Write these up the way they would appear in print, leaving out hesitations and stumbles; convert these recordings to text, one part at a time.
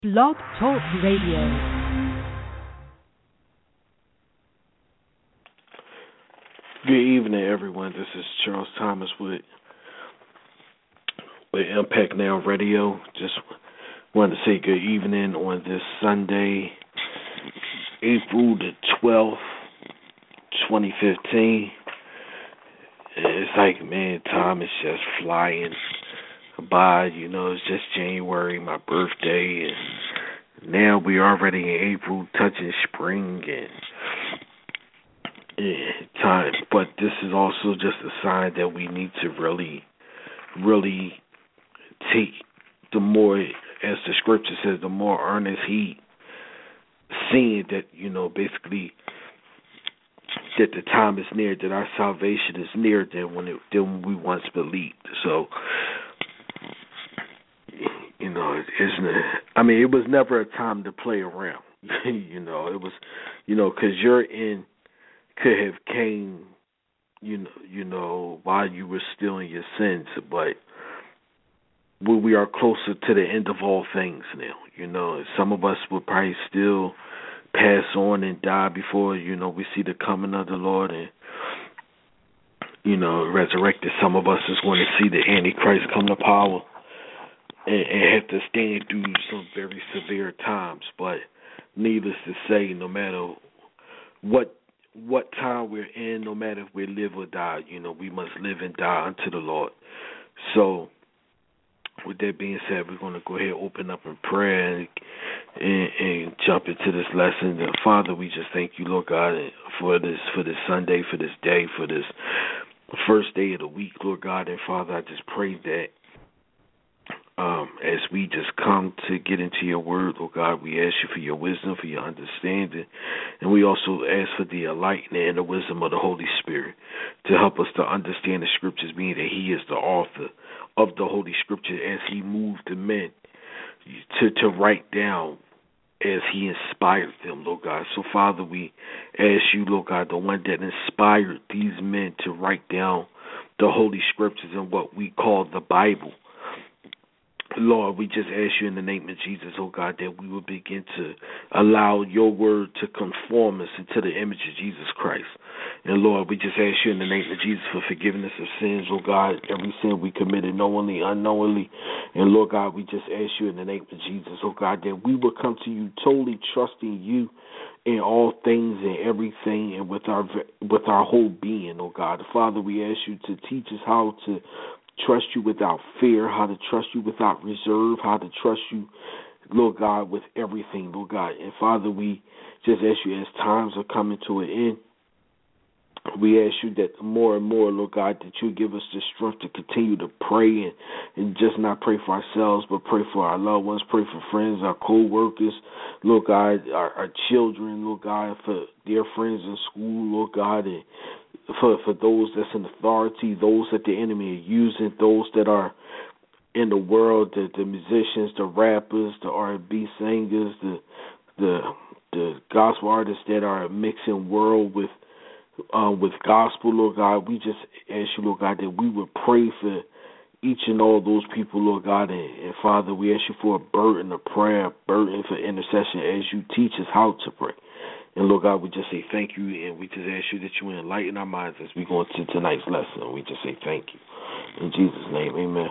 Blog Talk Radio. Good evening, everyone. This is Charles Thomas with Impact Now Radio. Just wanted to say good evening on this Sunday, April the 12th, 2015. It's like, man, time is just flying by. You know, it's just January, my birthday, and now we're already in April, touching spring and time. But this is also just a sign that we need to really take the more, as the scripture says, the more earnest heed, seeing that, you know, basically that the time is near, that our salvation is nearer than when we once believed. So, you know, it was never a time to play around. You know, it was, you know, because could have came, you know, while you were still in your sins, but we are closer to the end of all things now. You know, some of us will probably still pass on and die before, you know, we see the coming of the Lord and, you know, resurrected. Some of us is going to see the Antichrist come to power and have to stand through some very severe times. But needless to say, no matter what time we're in, no matter if we live or die, you know, we must live and die unto the Lord. So, with that being said, we're going to go ahead and open up in prayer and jump into this lesson. Father, we just thank you, Lord God, for this Sunday, for this day, for this first day of the week, Lord God. And Father, I just pray that as we just come to get into your word, Lord God, we ask you for your wisdom, for your understanding, and we also ask for the enlightenment and the wisdom of the Holy Spirit to help us to understand the scriptures, being that he is the author of the Holy Scripture, as he moved the men to write down as he inspired them, Lord God. So, Father, we ask you, Lord God, the one that inspired these men to write down the Holy Scriptures and what we call the Bible, Lord, we just ask you in the name of Jesus, oh God, that we will begin to allow your word to conform us into the image of Jesus Christ. And Lord, we just ask you in the name of Jesus for forgiveness of sins, oh God, every sin we committed knowingly, unknowingly. And Lord God, we just ask you in the name of Jesus, oh God, that we will come to you totally trusting you in all things and everything and with our whole being, oh God. Father, we ask you to teach us how to trust you without fear, how to trust you without reserve, how to trust you, Lord God, with everything, Lord God. And Father, we just ask you, as times are coming to an end, we ask you that more and more, Lord God, that you give us the strength to continue to pray and just not pray for ourselves, but pray for our loved ones, pray for friends, our co-workers, Lord God, our children, Lord God, for their friends in school, Lord God, and for those that's in authority, those that the enemy are using, those that are in the world, the musicians, the rappers, the R&B singers, the gospel artists that are mixing world with gospel, Lord God. We just ask you, Lord God, that we would pray for each and all those people, Lord God. And Father, we ask you for a burden of prayer, a burden for intercession as you teach us how to pray. And Lord God, we just say thank you, and we just ask you that you enlighten our minds as we go into tonight's lesson. We just say thank you. In Jesus' name, amen.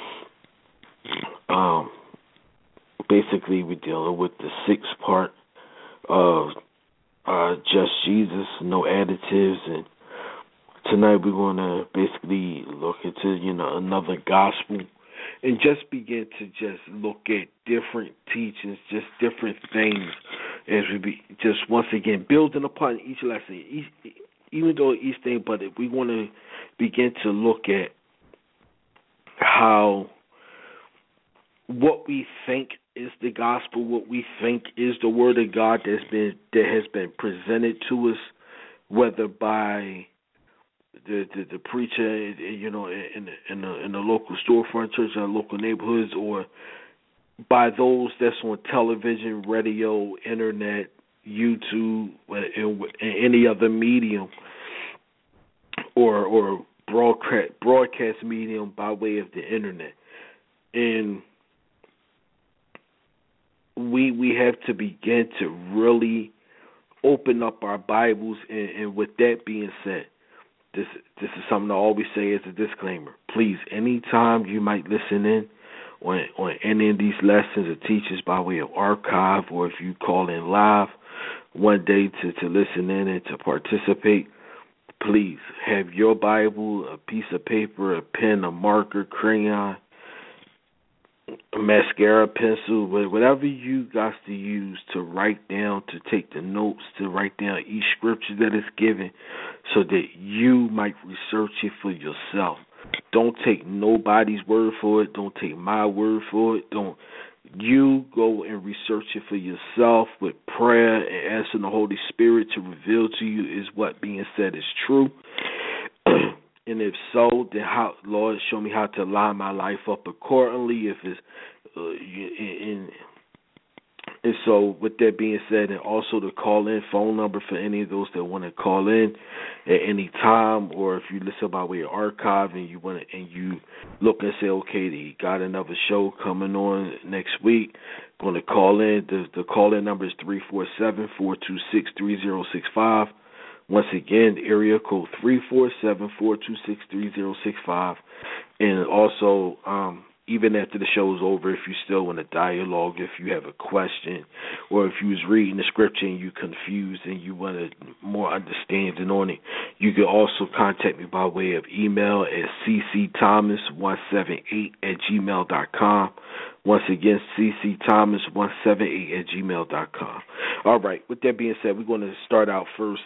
Basically, we're dealing with the sixth part of Just Jesus, No Additives. And tonight we're going to basically look into, you know, another gospel and just begin to just look at different teachings, just different things, as we be just once again building upon each lesson, even though each thing, but if we want to begin to look at how what we think is the gospel, what we think is the word of God that has been presented to us, whether by the preacher, you know, in the local storefront church, in the local neighborhoods, or by those that's on television, radio, internet, YouTube, and any other medium, or broadcast medium by way of the internet. And we have to begin to really open up our Bibles. And with that being said, this is something I always say as a disclaimer. Please, anytime you might listen in on any of these lessons or teachers by way of archive, or if you call in live one day to listen in and to participate, please have your Bible, a piece of paper, a pen, a marker, crayon, a mascara, pencil, whatever you got to use to write down, to take the notes, to write down each scripture that is given so that you might research it for yourself. Don't take nobody's word for it. Don't take my word for it. Don't. You go and research it for yourself with prayer and asking the Holy Spirit to reveal to you is what being said is true. And if so, then how, Lord, show me how to line my life up accordingly. If it's and so, with that being said, and also the call-in phone number for any of those that want to call in at any time, or if you listen by way of archive and you want to, and you look and say, okay, they got another show coming on next week, going to call in. The call-in number is 347-426-3065. Once again, area code 347-426-3065. And also, even after the show is over, if you still want to dialogue, if you have a question, or if you was reading the scripture and you're confused and you want more understanding on it, you can also contact me by way of email at ccthomas178@gmail.com. Once again, ccthomas178@gmail.com. All right, with that being said, we're going to start out first.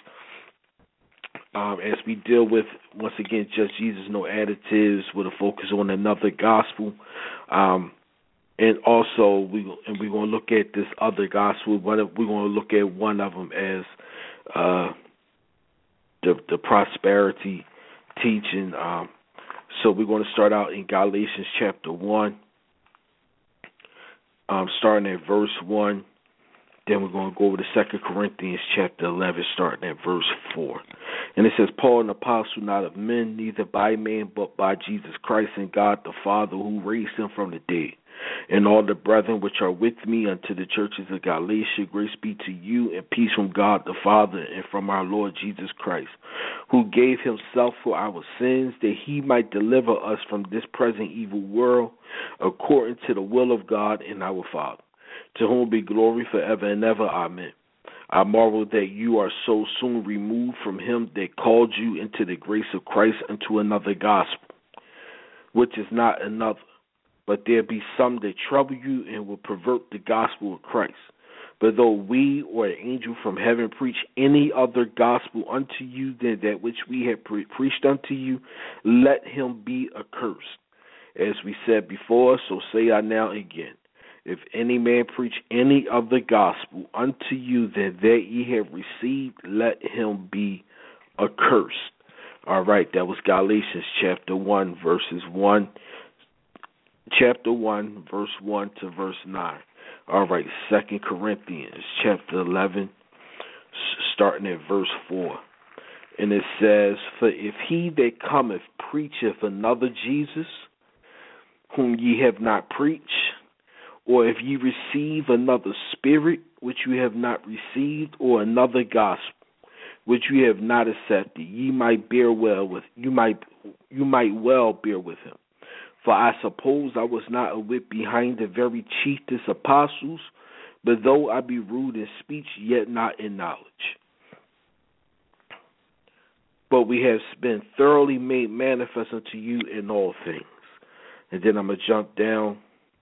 As we deal with, once again, Just Jesus, No Additives, with a focus on another gospel. And also, we're going to look at this other gospel. We're going to look at one of them as the prosperity teaching. So we're going to start out in Galatians chapter 1, starting at verse 1. Then we're going to go over to 2 Corinthians chapter 11, starting at verse 4. And it says, Paul, an apostle, not of men, neither by man, but by Jesus Christ and God the Father, who raised him from the dead. And all the brethren which are with me unto the churches of Galatia, grace be to you and peace from God the Father and from our Lord Jesus Christ, who gave himself for our sins, that he might deliver us from this present evil world, according to the will of God and our Father, to whom be glory forever and ever. Amen. I marvel that you are so soon removed from him that called you into the grace of Christ unto another gospel, which is not another. But there be some that trouble you and will pervert the gospel of Christ. But though we or an angel from heaven preach any other gospel unto you than that which we have preached unto you, let him be accursed. As we said before, so say I now again. If any man preach any other gospel unto you than that ye have received, let him be accursed. All right, that was Galatians chapter 1, verses 1. Chapter 1, verse 1 to verse 9. All right, 2 Corinthians chapter 11, starting at verse 4. And it says, For if he that cometh preacheth another Jesus, whom ye have not preached, or if ye receive another spirit which you have not received, or another gospel which you have not accepted, you might well bear with him. For I suppose I was not a whit behind the very chiefest apostles, but though I be rude in speech, yet not in knowledge. But we have been thoroughly made manifest unto you in all things. And then I'm going to jump down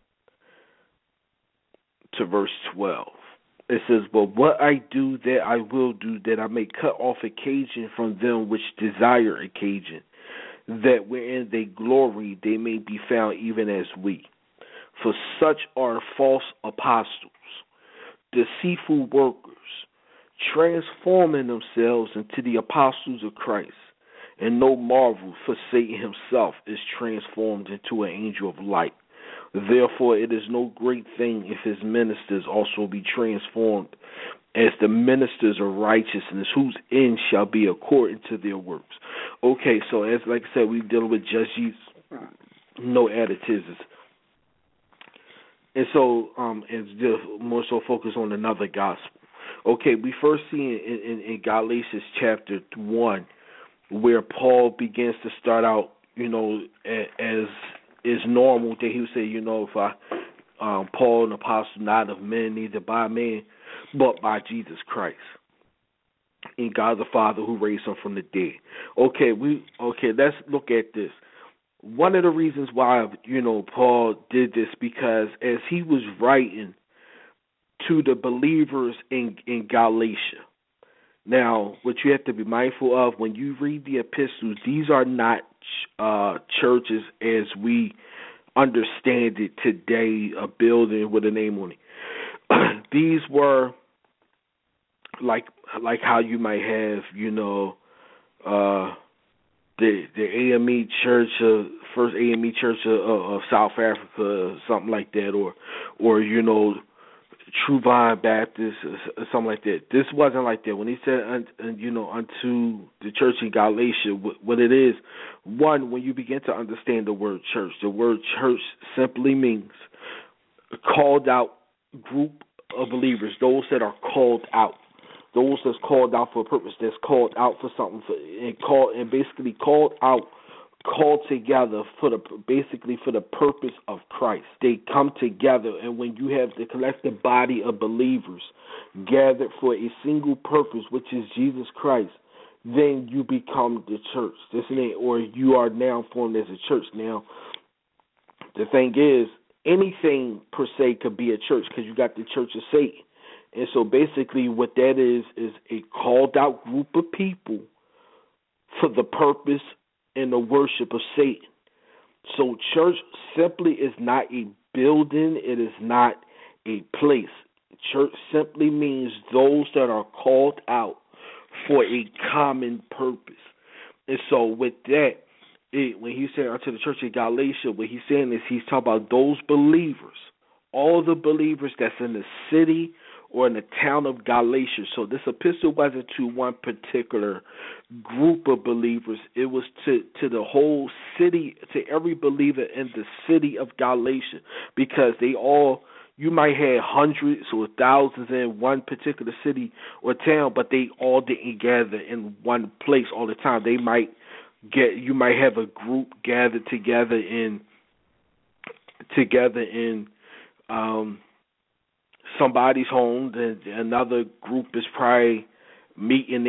to verse 12. It says, But what I do, that I will do, that I may cut off occasion from them which desire occasion, that wherein they glory they may be found even as we. For such are false apostles, deceitful workers, transforming themselves into the apostles of Christ. And no marvel, for Satan himself is transformed into an angel of light. Therefore it is no great thing if his ministers also be transformed as the ministers of righteousness, whose end shall be according to their works. Okay, so as like I said, we're dealing with Just Jesus, No Additives. And so it's just more so focused on another gospel. Okay, we first see in Galatians chapter 1 where Paul begins to start out, as is normal that he would say, if I, Paul, an apostle, not of men, neither by man, but by Jesus Christ, and God the Father who raised him from the dead. Okay, let's look at this. One of the reasons why, Paul did this, because as he was writing to the believers in Galatia. Now, what you have to be mindful of when you read the epistles, these are not churches as we understand it today, a building with a name on it. These were like how you might have, the AME Church, First AME Church of South Africa, something like that, or True Vine Baptist, or something like that. This wasn't like that. When he said, unto the church in Galatia, what it is, one, when you begin to understand the word church simply means a called out group of believers, those that are called out, those that's called out for a purpose, that's called out for something, called together for the purpose of Christ. They come together, and when you have the collective body of believers gathered for a single purpose, which is Jesus Christ, then you become the church. Or you are now formed as a church. Now, the thing is, anything per se could be a church, because you got the Church of Satan. And so basically what that is a called out group of people for the purpose and the worship of Satan. So church simply is not a building. It is not a place. Church simply means those that are called out for a common purpose. And so with that, when he said unto the church of Galatia, what he's saying is he's talking about those believers, all the believers that's in the city or in the town of Galatia. So this epistle wasn't to one particular group of believers. It was to the whole city, to every believer in the city of Galatia, because you might have hundreds or thousands in one particular city or town, but they all didn't gather in one place all the time. You might have a group gathered together in somebody's home, and another group is probably meeting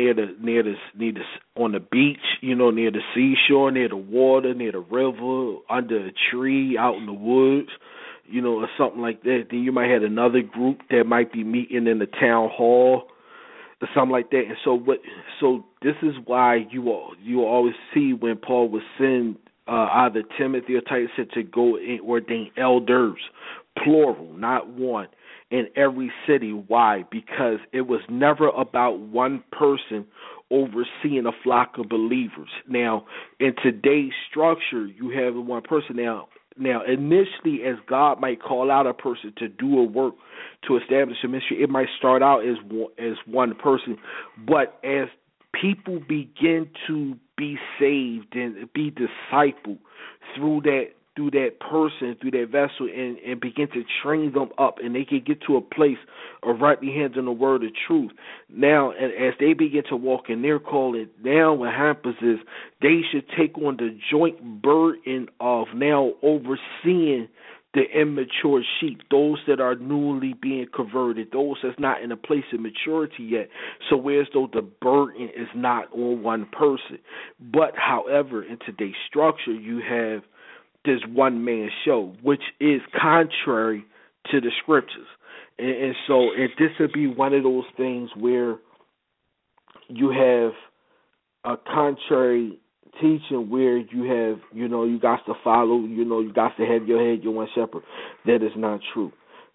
on the beach, near the seashore, near the water, near the river, under a tree, out in the woods, or something like that. Then you might have another group that might be meeting in the town hall or something like that. And so this is why you always see when Paul would send either Timothy or Titus to go and ordain elders, plural, not one, in every city. Why? Because it was never about one person overseeing a flock of believers. Now, in today's structure, you have one person. Now, initially, as God might call out a person to do a work, to establish a ministry, it might start out as one person. But as people begin to be saved and be discipled through that person, through that vessel, and begin to train them up, and they can get to a place of rightly handling the word of truth. Now, and as they begin to walk in their calling, now what happens is they should take on the joint burden of now overseeing the immature sheep, those that are newly being converted, those that's not in a place of maturity yet. So whereas though the burden is not on one person. But however, in today's structure, you have this one-man show, which is contrary to the scriptures. And so this would be one of those things where you have a contrary teaching where you have, you got to follow, you got to have your head, your one shepherd. That is not true.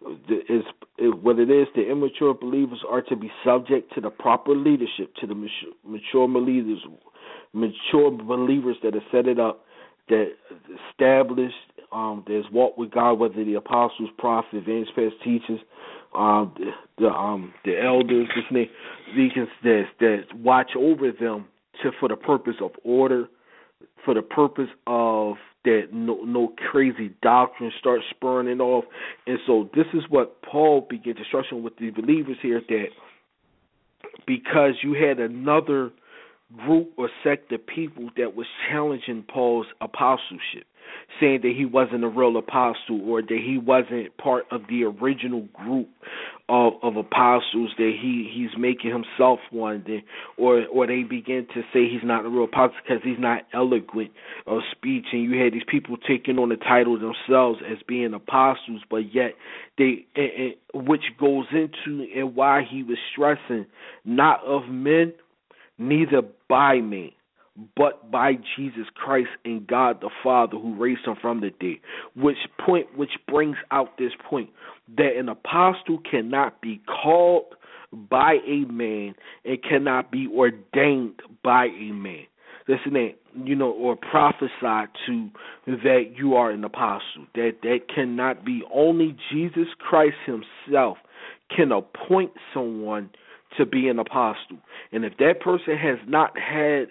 What it is, the immature believers are to be subject to the proper leadership, to the mature believers that have set it up, that established, there's walk with God, whether the apostles, prophets, evangelists, past teachers, the elders, deacons that watch over them for the purpose of order, for the purpose of that no crazy doctrine starts spurning off. And so this is what Paul begins instruction with the believers here, that because you had another group or sect of people that was challenging Paul's apostleship, saying that he wasn't a real apostle, or that he wasn't part of the original group of apostles, that he's making himself one, or they begin to say he's not a real apostle because he's not eloquent of speech. And you had these people taking on the title themselves as being apostles, but yet which goes into and why he was stressing, not of men, neither by me, but by Jesus Christ and God the Father who raised him from the dead. Which brings out this point that an apostle cannot be called by a man and cannot be ordained by a man. Listen, or prophesied to that you are an apostle. That cannot be. Only Jesus Christ himself can appoint someone to be an apostle. And if that person has not had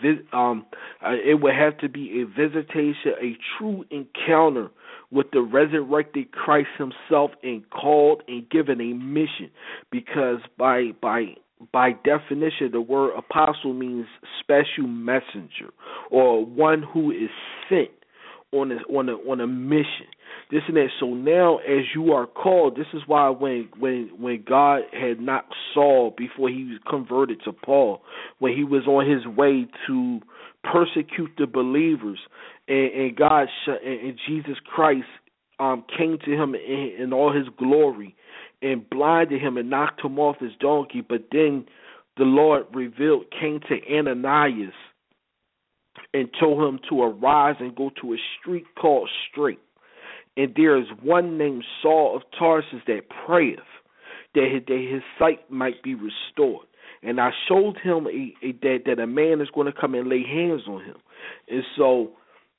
it would have to be a visitation, a true encounter with the resurrected Christ himself, and called and given a mission. Because by definition, the word apostle means special messenger, or one who is sent on a mission. This and that. So now, as you are called, this is why when God had not Saul before he was converted to Paul, when he was on his way to persecute the believers, and God and Jesus Christ came to him in all his glory and blinded him and knocked him off his donkey. But then the Lord came to Ananias and told him to arise and go to a street called Straight. And there is one named Saul of Tarsus that prayeth that his sight might be restored. And I showed him that a man is going to come and lay hands on him. And so,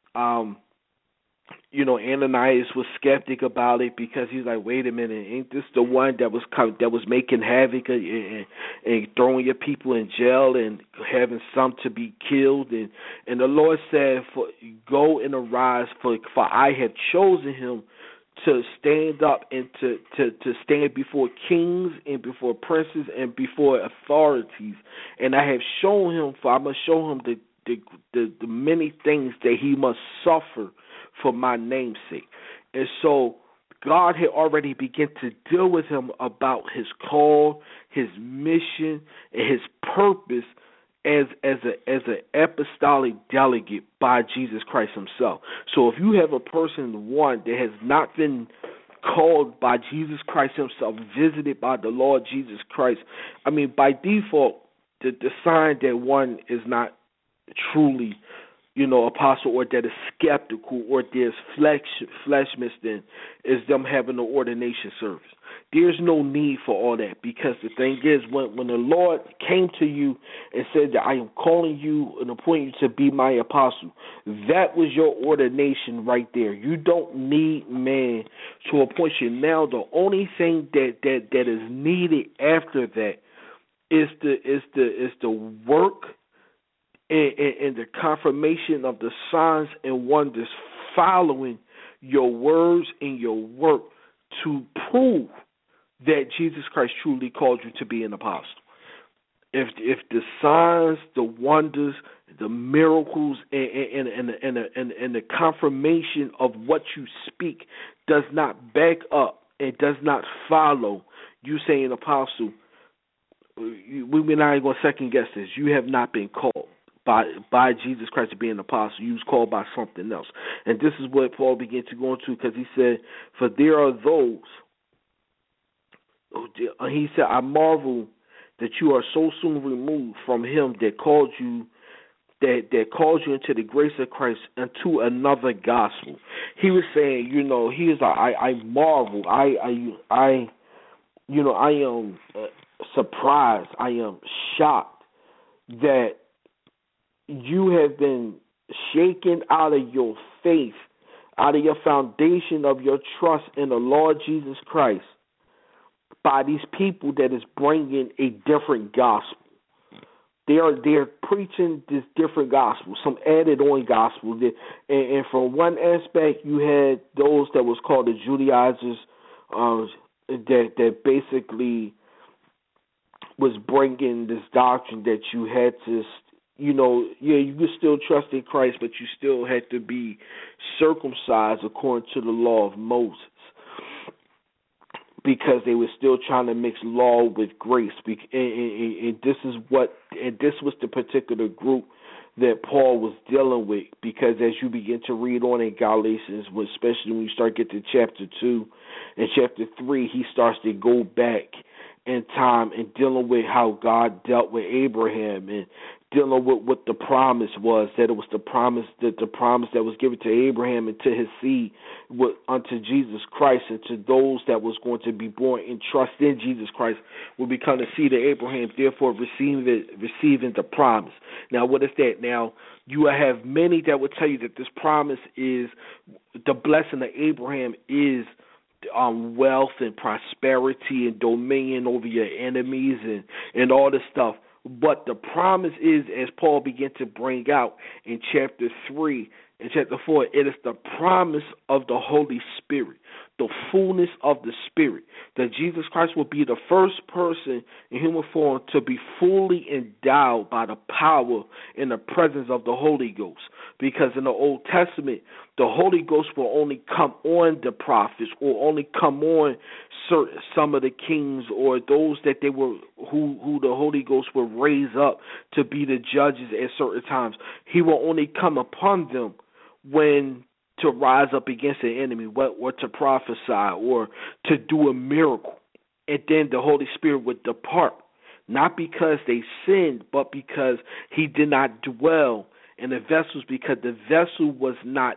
Ananias was skeptic about it, because he's like, wait a minute, ain't this the one that was making havoc and throwing your people in jail and having some to be killed? And the Lord said, go and arise, for I have chosen him to stand up and to stand before kings and before princes and before authorities. And I have shown him, for I must show him the many things that he must suffer for my name's sake. And so God had already begun to deal with him about his call, his mission, and his purpose as an apostolic delegate by Jesus Christ himself. So if you have a person, one, that has not been called by Jesus Christ himself, visited by the Lord Jesus Christ, by default, the sign that one is not truly apostle, or that is skeptical, or there's fleshness, then is them having an ordination service. There's no need for all that, because the thing is, when the Lord came to you and said that I am calling you and appointing you to be my apostle, that was your ordination right there. You don't need man to appoint you. Now, the only thing that is needed after that is the work and the confirmation of the signs and wonders following your words and your work to prove that Jesus Christ truly called you to be an apostle. If the signs, the wonders, the miracles, and the confirmation of what you speak does not back up and does not follow you saying apostle, we're not even going to second guess this. You have not been called by Jesus Christ to be an apostle. You was called by something else. And this is what Paul began to go into, because he said, for there are those, he said, I marvel that you are so soon removed from him that called you into the grace of Christ unto another gospel. He was saying, he is like, I marvel, I am surprised, I am shocked that you have been shaken out of your faith, out of your foundation of your trust in the Lord Jesus Christ by these people that is bringing a different gospel. they're preaching this different gospel, some added on gospel. And from one aspect, you had those that was called the Judaizers, that basically was bringing this doctrine that you had to, you could still trust in Christ, but you still had to be circumcised according to the law of Moses, because they were still trying to mix law with grace. And this was the particular group that Paul was dealing with, because as you begin to read on in Galatians, especially when you start getting to chapter 2 and chapter 3, he starts to go back in time and dealing with how God dealt with Abraham and dealing with what the promise was, that it was the promise that was given to Abraham and to his seed, unto Jesus Christ, and to those that was going to be born and trust in Jesus Christ will become the seed of Abraham, therefore receiving the promise. Now, what is that? Now, you have many that will tell you that this promise is the blessing of Abraham is wealth and prosperity and dominion over your enemies and all this stuff. But the promise is, as Paul began to bring out in chapter 3 and chapter 4, it is the promise of the Holy Spirit, the fullness of the Spirit, that Jesus Christ will be the first person in human form to be fully endowed by the power and the presence of the Holy Ghost. Because in the Old Testament, the Holy Ghost will only come on the prophets, or only come on some of the kings, or those that they were who the Holy Ghost will raise up to be the judges at certain times. He will only come upon them when to rise up against the enemy, or to prophesy, or to do a miracle. And then the Holy Spirit would depart, not because they sinned, but because he did not dwell in the vessels, because the vessel was not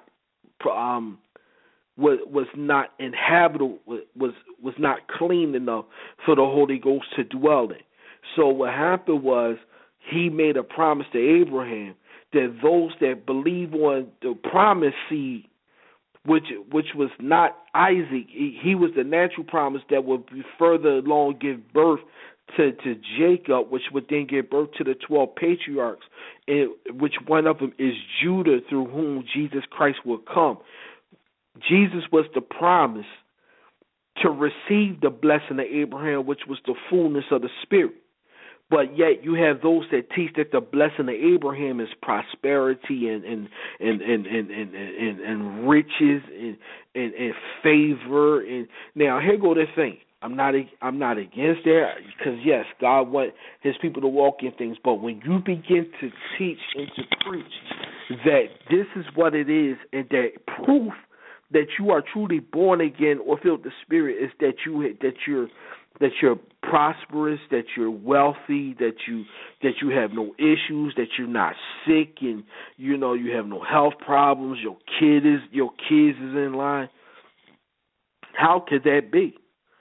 inhabitable, was not clean enough for the Holy Ghost to dwell in. So what happened was, he made a promise to Abraham that those that believe on the promised seed, which was not Isaac, he was the natural promise that would be further along give birth to Jacob, which would then give birth to the 12 patriarchs, which one of them is Judah, through whom Jesus Christ will come. Jesus was the promise to receive the blessing of Abraham, which was the fullness of the Spirit. But yet you have those that teach that the blessing of Abraham is prosperity and riches and favor. And now here go the thing. I'm not against that, because yes, God wants his people to walk in things. But when you begin to teach and to preach that this is what it is, and that proof that you are truly born again or filled with the Spirit is that you're prosperous, that you're wealthy, that you have no issues, that you're not sick, and you have no health problems. Your kids is in line. How could that be?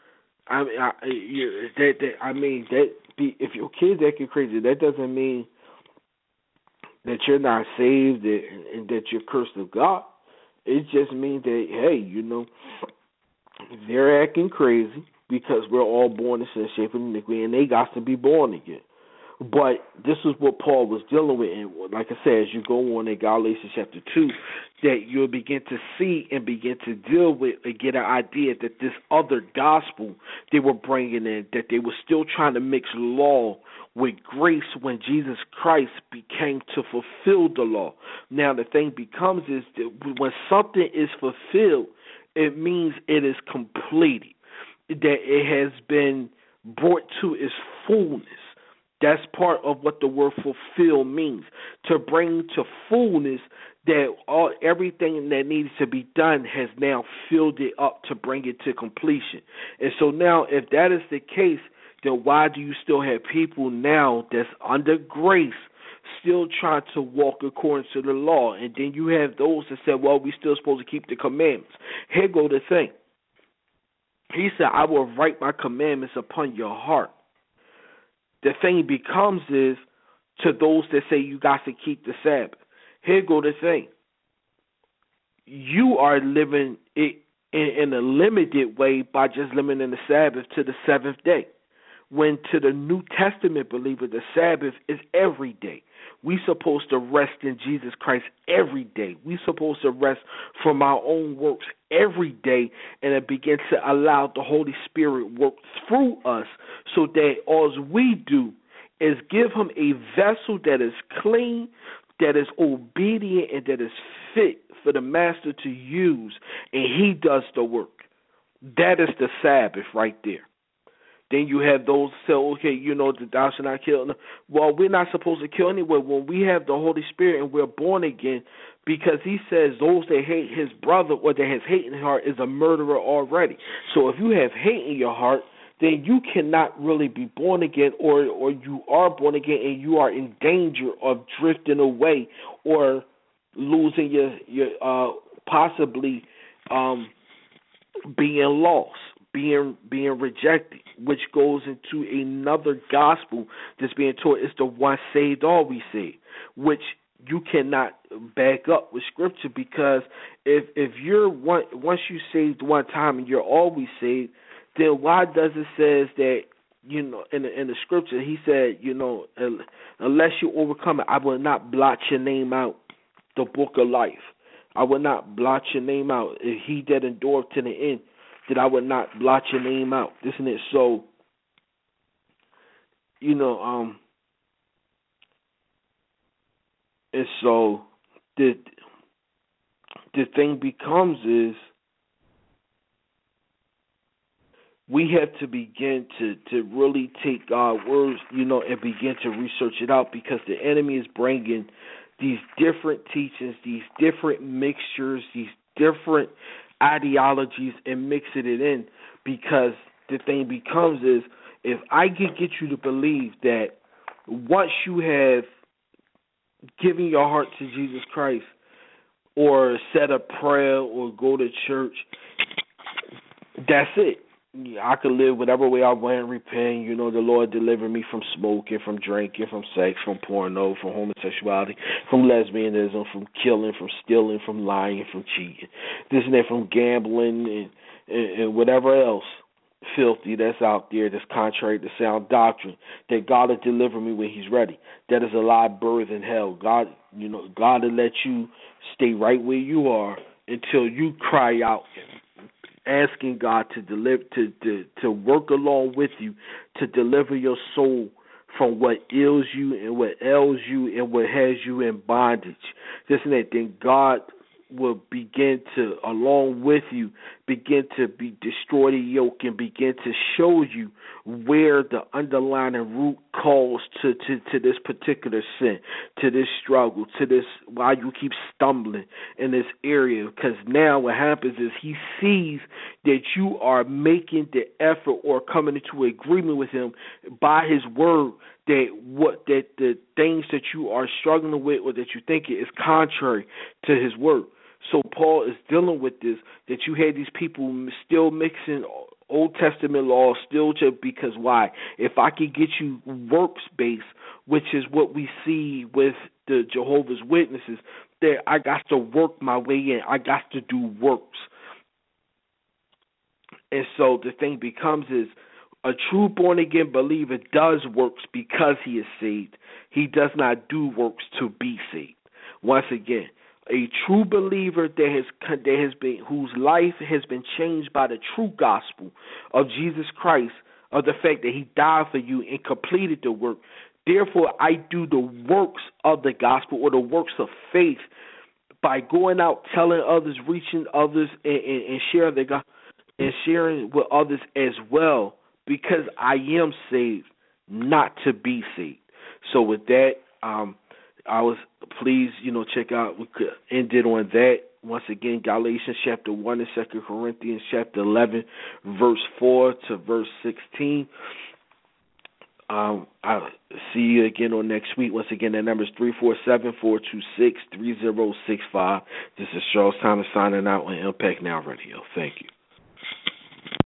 If your kids acting crazy, that doesn't mean that you're not saved and that you're cursed of God. It just means that, hey, they're acting crazy because we're all born in sin, shape, and iniquity, and they got to be born again. But this is what Paul was dealing with, and like I said, as you go on in Galatians chapter 2, that you'll begin to see and begin to deal with and get an idea that this other gospel they were bringing in, that they were still trying to mix law with grace when Jesus Christ became to fulfill the law. Now the thing becomes is that when something is fulfilled, it means it is completed, that it has been brought to its fullness. That's part of what the word fulfill means, to bring to fullness, that everything that needs to be done has now filled it up to bring it to completion. And so now, if that is the case, then why do you still have people now that's under grace still trying to walk according to the law? And then you have those that say, well, we still supposed to keep the commandments. Here go the thing. He said, I will write my commandments upon your heart. The thing becomes is, to those that say you got to keep the Sabbath, here go the thing. You are living it in a limited way by just limiting the Sabbath to the seventh day, When to the New Testament believer, the Sabbath is every day. We supposed to rest in Jesus Christ every day. We supposed to rest from our own works every day, and it begins to allow the Holy Spirit work through us, so that all we do is give him a vessel that is clean, that is obedient, and that is fit for the master to use, and he does the work. That is the Sabbath right there. Then you have those say, okay, that thou shalt not kill. Well, we're not supposed to kill anyway. When we have the Holy Spirit and we're born again, because he says those that hate his brother or that has hate in his heart is a murderer already. So if you have hate in your heart, then you cannot really be born again, or you are born again and you are in danger of drifting away or losing your possibly being lost, being rejected, which goes into another gospel that's being taught. It's the once saved, always saved, which you cannot back up with scripture, because if you're once you saved one time and you're always saved, then why does it says that, in the scripture, he said, unless you overcome it, I will not blot your name out the book of life. I will not blot your name out. If he that endured to the end, that I would not blot your name out. Isn't it so? And so the thing becomes is, we have to begin to really take our words, and begin to research it out, because the enemy is bringing these different teachings, these different mixtures, these different ideologies and mixing it in, because the thing becomes is, if I can get you to believe that once you have given your heart to Jesus Christ, or said a prayer, or go to church, that's it. I could live whatever way I want and repent. The Lord delivered me from smoking, from drinking, from sex, from porno, from homosexuality, from lesbianism, from killing, from stealing, from lying, from cheating, this and that, from gambling and whatever else filthy that's out there that's contrary to sound doctrine. That God will deliver me when he's ready. That is a lie birth in hell. God will let you stay right where you are until you cry out, asking God to deliver, to work along with you, to deliver your soul from what ails you and what ails you and what has you in bondage. This and that. Then God will begin to, along with you, begin to destroy the yoke and begin to show you where the underlying root cause to this particular sin, to this struggle, to this, why you keep stumbling in this area. Because now what happens is he sees that you are making the effort or coming into agreement with him by his word, that the things that you are struggling with or that you think is contrary to his word. So Paul is dealing with this, that you had these people still mixing Old Testament laws because why? If I could get you works-based, which is what we see with the Jehovah's Witnesses, that I got to work my way in. I got to do works. And so the thing becomes is, a true born-again believer does works because he is saved. He does not do works to be saved. Once again, a true believer whose life has been changed by the true gospel of Jesus Christ, of the fact that he died for you and completed the work. Therefore, I do the works of the gospel, or the works of faith, by going out, telling others, reaching others, and sharing the gospel, and sharing with others as well, because I am saved, not to be saved. So with that, I was pleased, check out, we could end it on that. Once again, Galatians chapter 1 and 2 Corinthians chapter 11, verse 4 to verse 16. I'll see you again on next week. Once again, that number is 347-426-3065. This is Charles Thomas signing out on Impact Now Radio. Thank you.